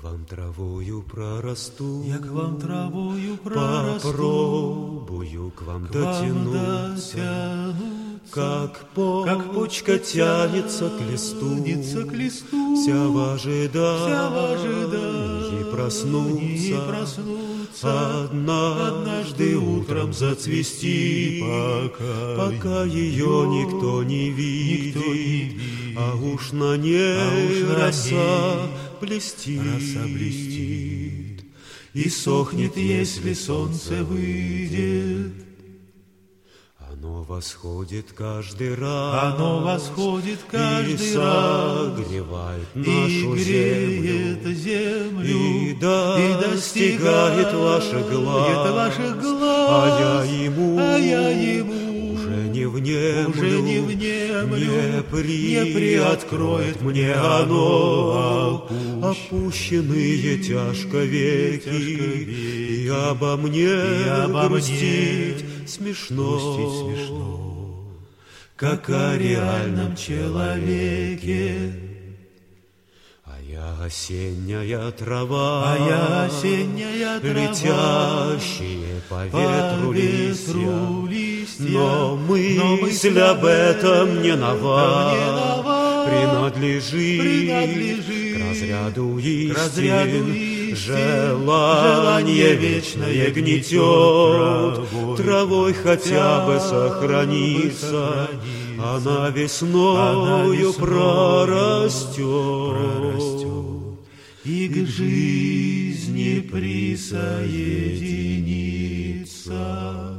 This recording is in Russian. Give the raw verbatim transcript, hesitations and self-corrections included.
вам травою прорасту, я к вам травою прорасту, попробую к вам к вам дотянуться, дотянуться, как, по, как почка тянется к листу, тянется к листу, вся в ожидании, вся в ожидании проснуться, проснуться, однажды утром зацвести, пока, пока ее никто не видит, никто не видит, а уж на ней а уж на роса ней блестит, роса блестит, и сохнет, если солнце выйдет. Оно восходит каждый раз, Оно восходит каждый и раз, согревает и нашу греет землю, землю, и и достигает ваших глаз, ваших глаз, а я ему, а я ему уже не внемлю, уже не внемлю, не, при, не приоткроет мне оно опущенные тяжко веки, и обо мне и обо грустить мне смешно, грустить смешно, как о реальном человеке. А я осенняя трава, А я осенняя трава, летящие по ветру, по листья, ветру листья, но мысль, но мысль об этом не нова, не нова, принадлежит, принадлежит к разряду истин, к разряду истин, желание вечное гнетет, травой, травой хотя бы сохранится, она весною прорастет, прорастет и к жизни присоединится.